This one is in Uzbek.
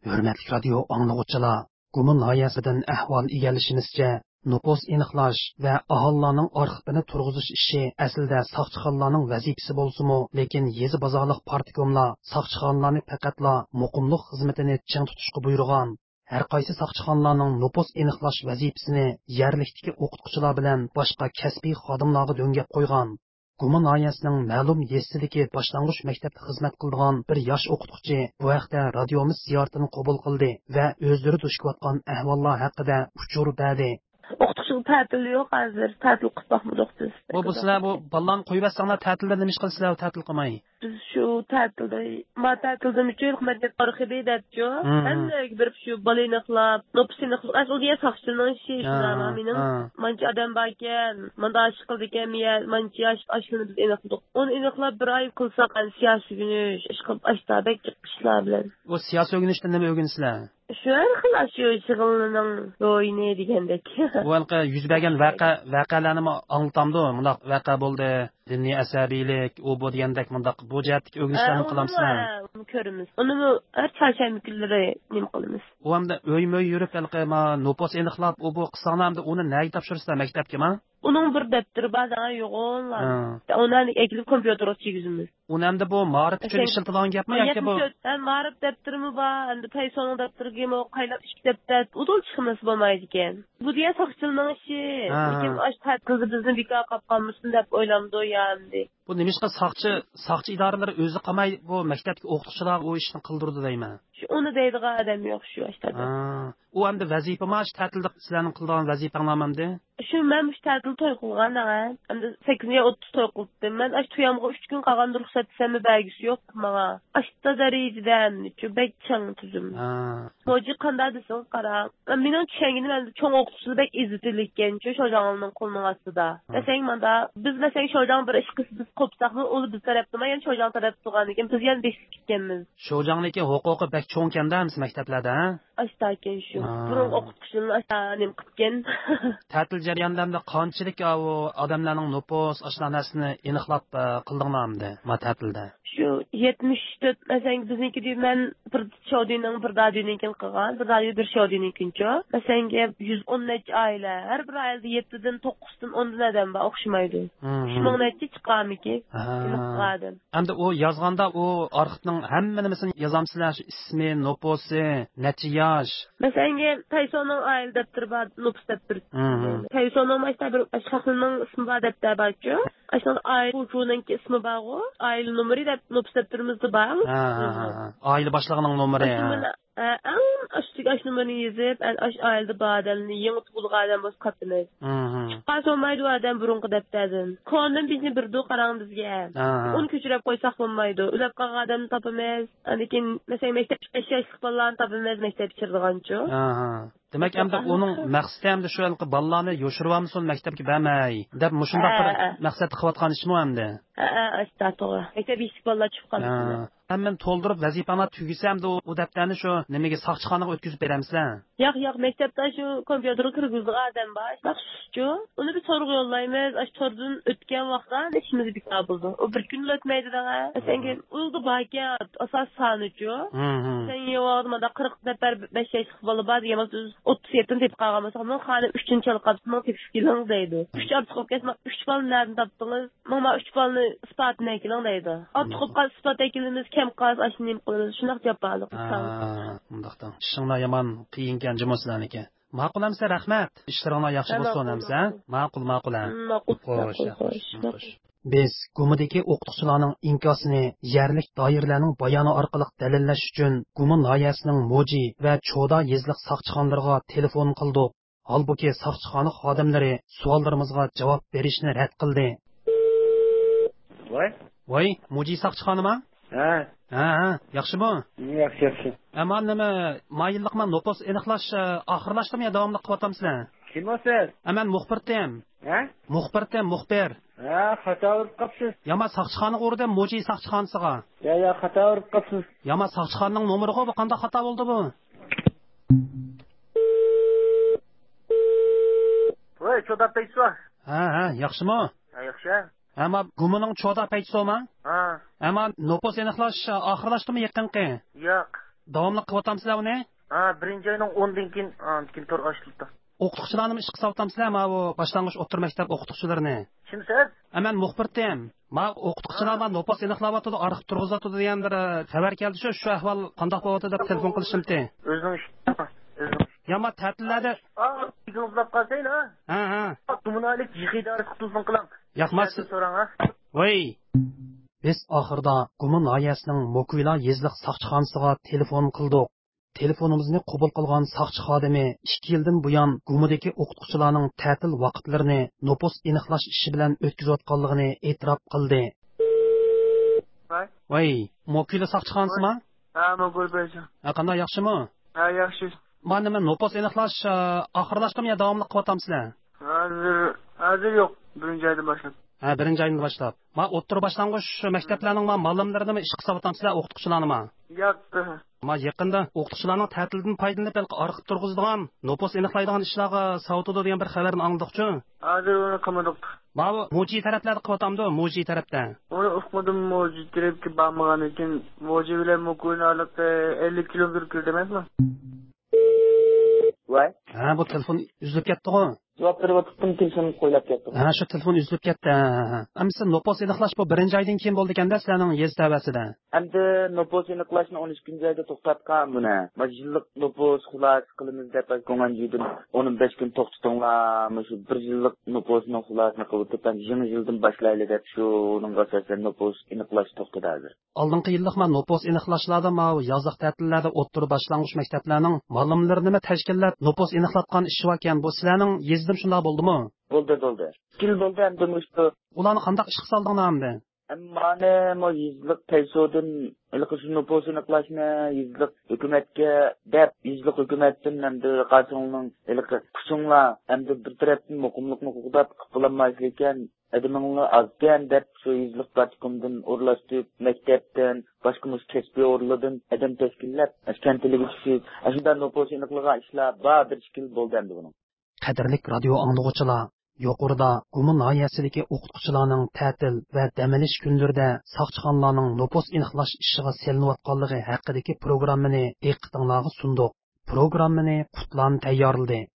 Hürmetli radio anlıqçılar, Gumun layihəsidən əhval egallishimizcha, nüfus aniqlash va aholilarning arxivini turg'izish ishi aslida soqchixonlarning vazifasi bo'lsa-mu, lekin yezi bozorliq partikomlar soqchixonlarni faqatla muqimlik xizmatini ching tutishga buyurgan. Har qaysi soqchixonlarning nüfus aniqlash vazifasini yerlikdagi o'qituvchilar bilan boshqa kasbiy xodimlarga do'ngab qo'ygan. Gumun layihəsining ma'lum yessidagi boshlang'ich maktabda xizmat qilgan bir yosh o'qituvchi bu haqda radiomiz ziyoratini qabul qildi va o'zlari duch kelayotgan ahvollar haqida uchur berdi. O'qituvchilik ta'tili yo'q hozir. Ta'til qilib boqmadik biz. Bu sizlar bu ballarni qo'yib bersanglar ta'tilda nima ish qilsizlar, ta'til qilmay? Biz shu ta'tilda, ta'tilda uchun xizmat arxivi debjo. Hammaga bir shu balaniqlab, nopsini asliga soqchining ishi shunday. Mening mancha odam bor ekan, menda ish qildi ekan, mancha ashuni biz aniqladik. Uni aniqlab bir oy qilsak, siyosiy yunish, ish qilib ashtabek ishlar bilan. Bu siyosiy yunishda nima o'rgansizlar? Shu xillas shu shug'ullaning ro'yini degandek. Bu halqa yuz bergan voqealarni anglatamdi. Bundoq voqea bo'ldi. Diniy asabiylik, u bu degandek bundoq bu jihatdagi o'rganishlarni qilamsizlar. Ko'ramiz. Uni har chorshanba kunlari nima qilamiz? U hamda o'y-mo'y yurib halqa nopos aniqlab, u bu qisqanamda uni nega topshirishlar maktabga? Uning bir daftari bor, yo'g'onlar. Uni ekilib kompyuterga chigizimiz. Uni hamda bu ma'rif uchun ishlatilgan gapmi yoki bu? Ma'rif daftarimi bor, endi Taysoning daftariga qaylab ish daftar udul chiqmas bo'lmaydi ekan. Bu deya soqchining ishi. Lekin ash ta'tilda bizni bekor qolib qolmasin deb o'ylamdi endi. Bu nimishqa soqchi idoralari o'zi qamay bu maktabga o'qituvchilar u ishni qildirdi deyman. Shu uni deydigan odam yo'q shu ashtada. U hamda vazifama shu ta'tilda sizlarning qilgan vazifanglarmamdi? Shu men shu ta'til to'y qilgan endi 8ga 30 to'y qildim. Men ash to'yamga 3 kun qolgan ruxsat desam belgisi yo'q menga. Ashta darajadan shu bek chang tuzum. Moji qanday desang qarang. Mening tushunganim endi cho'ng o'qituvchilar bek izzatilikkan shu sho'jongning qo'lining ostida. Desang menda biz desang sho'jong bir ish qilib biz qopsaqmi u biz tarafdan yana sho'jong tarafdan turgan ekan biz yana beshib ketganmiz. Sho'jongniki huquqi bek cho'ng kanda maktablarda ashta ekan shu. Burun o'qituvchilar ashta nim qilgan. Ta'til jarayonlarida qanchalik odamlarning nupus ashlanasini aniqlab qildinglarmidi ta'tilda? Shu 74 masalan bizniki deyman men bir shodiyning bir dadiynikin qilgan, bir dadiy bir shodiynikincha. Masalan 110 necha oila, har bir oilada 7 dan 9 dan 10 dan odam bor, o'xshamaydi. 1000 necha chiqamiki? Aniqladim. Endi u yozganda u arxivning hammasini yozamsizlar, ismi, nupusi, necha yosh. Masalan Taysoning oila daftari bor, nupus daftari. Taysoning maktab bir shaxsning ismi bor daftari bor-ku. Ashun oila ujuning ismi bor, oila nomeri deb nupus daftarimizda bor. Oila boshlig'ining nomeri. Ash numarani yozib, ash oilada badalni yangi tug'ilgan odam bo'lsa qatnaydi. Chiqqan so'maydi odam burunqi daftardan. Qonun bizni birdu qarang bizga. Uni ko'chirib qo'ysak bo'lmaydi. Ulab qolgan odamni topamiz. Lekin masalan maktab yoshlik bolalarni topamiz maktab chiqirgancho. Demak, endi uning maqsadi ham shu halqa bolalarni yoshirvamsin maktabga bermay deb mushundaq bir maqsad qilayotgan ishmi endi? Asta to'g'ri. Maktab yoshlik bolalar chiqib qoldi. Men to'ldirib vazifamni tugisam u daftarni shu nimaga soqchixonaga o'tkazib beramsizlar? Yo'q, maktabda shu kompyuterga kirgizgan odam bor. Baxshichu, uni bir so'rg'i yollaymiz. Ash tordan o'tgan vaqtda ishimiz bekor bo'ldi. U bir kun o'tmaydi daga. Senga uldi baka asos sonichu. Sen yo'g'rimda 40 nafar 5 yoshli bola bor, demak 37 deb qolgan bo'lsa, men xonim 3-chi qilibman deb keling deydi. 3 ortiq ketma 3 balni nerdan topdingiz? Menga 3 balni isbotini keling deydi. Ortiq qolib isbot ekilimiz kam qaz ashnim qilamiz. Shunaq javob Bundaqdan. Ishinglar yomon qiyinkan jimo'sizlarniki. Ma'qul amsa rahmat. Ishlaringlar yaxshi bo'lsin amsa. Ma'qul. Xo'sh. Biz Gumudagi o'qituvchilarning inkosini yerlik doiralarning bayoni orqali dalillash uchun Gumun layihasining mo'ji va cho'da yezliq soqchixonlarga telefon qildik. Holbuki soqchixona xodimlari savollarimizga javob berishni rad qildi. Voy, mo'ji soqchixonami? Yaxshimi? Yaxshi. Ammo nima, mayilliqman nopos aniqlash oxirlashdimi yo davomli qilyapsizlar? Kim o'siz? Men muxbirdim. Muxbir. Xato urib qopsiz. Yama soqchixonaga urdim, mo'ji soqchixonasiga. Xato urib qopsiz. Yama soqchixonaning nomeriga bu qanday xato bo'ldi bu? Voy, cho'da paytso. Yaxshimi? Yaxshi. Ammo Gumuning cho'da paytsoma? Ammo nopos aniqlash oxirlashdimi yaqinqi? Yo'q. Davomli qilyapsizlar uni? Birinci ayının 10'dan keyin tor açıldı. O'qituvchilarni ish qilsayapsizlar, ma bu boshlang'ich o'rta maktab o'qituvchilarini. Kimsiz? Men muxbirdim. Ma o'qituvchilar bilan nopos aniqlayapti, arxiv turg'izadi degan bir xabar keldi shu ahvol qanday bo'lyapti deb telefon qilishimdi. Özünün işi. Özünün. Ya ma ta'tillarda Yig'izlab qolsang ha. ha. Kommunalik yig'i idorasi tuzun qiling. Yoqmas. So'rang ha. Voy. Biz oxirida Gumun noyasining Mokuyla yezliq soqchixonasiga telefon qildik. Telefonimizni qabul qilgan soqchi xodimi 2 yildan buyon Gumudagi o'qituvchilarning ta'til vaqtlarini nopos aniqlash ishi bilan o'tkazayotganligini e'tirof qildi. Voy, Mokuyla soqchixonasimi? Mo'gul bo'yicha. Qanday yaxshimi? Yaxshi. Mana men nopos aniqlash oxirlashdimi yo davomli qilyapsizlar? Hozir yo'q. Birinchi oydan boshlab. Birinchi oydan boshlab. Ma o'ttir boshlang'ich maktablarning ma'lumotlarini ish qilsayapsizlar o'qituvchilarnimi? Yo'q. Ma yaqinda o'qituvchilarning ta'tildan foydalanib arxiv turg'izadigan, nopos aniqlaydigan ishlarga savutadi degan bir xabarni anglamoqchi. Hozir uni qilmadik. Ma bu mo'ji taraflarda qilyapamdi, mo'ji tarafda. Uni o'qimadim, mo'ji tarafga bormagan ekan, mo'ji bilan mukunalik 50 kilometr kirdi emasmi? Voy. Bu telefon uzilib ketdi-ku. Javob berib telefon qo'ylab ketdim. Shu telefon uzilib ketdi. Amsa nopos aniqlash bu birinchi oydan keyin bo'ldi ekanda sizlarning yez tavasida. Endi nopos aniqlashni 13 oyda to'xtatgan buni. Majillik nopos xulos qilamiz deb aytgan joydan 15 kun to'xtatinglar. Shu 1 yillik noposni xulosini qilib o'tib, yangi yildan boshlaylik deb shuning asosan nopos aniqlash to'xtadi hozir. Oldingi yillik men nopos aniqlashlarda yoziq ta'tillarda o'ttir boshlang'ich maktablarning ma'lumotlarini tashkillab nopos aniqlatgan ish ekan. Bu sizlarning yezdim shunday bo'ldimi? Bo'ldi. Skill bo'ldi endi shu. Ularni qanday ish qilsaldinglar endi? Mane mo yizlik taysodan ilqishni noposini qilashni yizlik hukumatga deb yizlik hukumatdan endi qasingning ilqi kuchinglar endi bir tarafdan muqimlikni huquqdab qilolmaysiz ekan adaminglar azgan deb shu yizlik platformdan o'rlashtirib maktabdan boshqa kasbiy o'rlardan adam tashkillab ashkantiligi tushib shunda noposini qilgan ishlar bor bir skill bo'ldi endi buning. Qadrlik radio anglag'uchilar, yuqorida Gumun noyasidagi o'qituvchilarning ta'til va dam olish kunlarida soqchixonlarning nopos aniqlash ishiga selinayotganligi haqidagi programmani diqqatingizga sundiq. Programmani Qutlan tayyorladi.